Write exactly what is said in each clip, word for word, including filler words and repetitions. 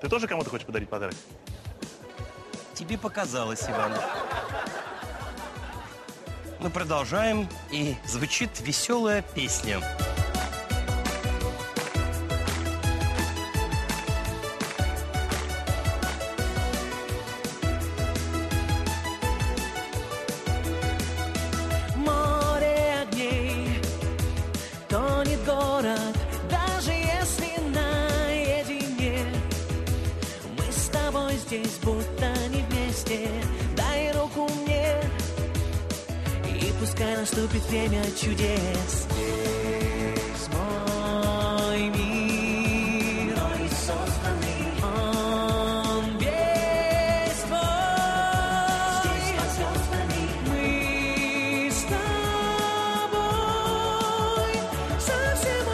Ты тоже кому-то хочешь подарить подарок? Тебе показалось, Иван. Мы продолжаем, и звучит веселая песня. Море огней, тонет город, даже если наедине. Мы с тобой здесь будто не вместе. Дай руку мне, и пускай наступит время чудес. Здесь мой мир, мой созданный, он весь твой. Здесь посозданный, мы с тобой совсем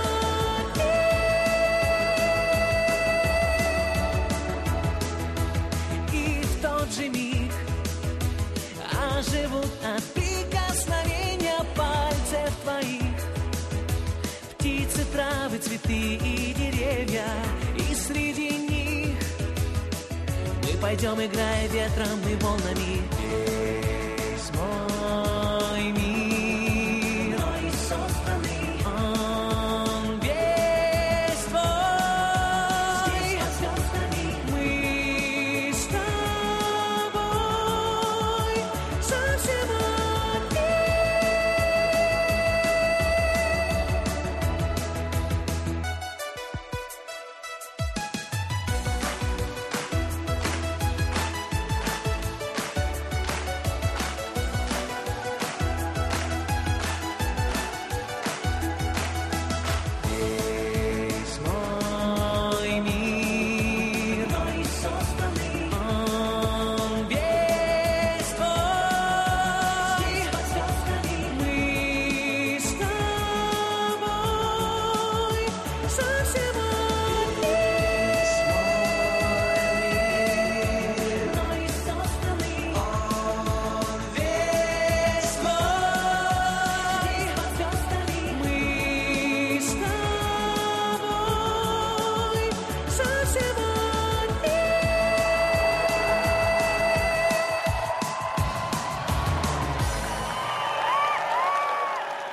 одни. И в тот же миг оживут от прикосновения пальцев твоих птицы, травы, цветы и деревья. И среди них мы пойдем, играя ветром и волнами.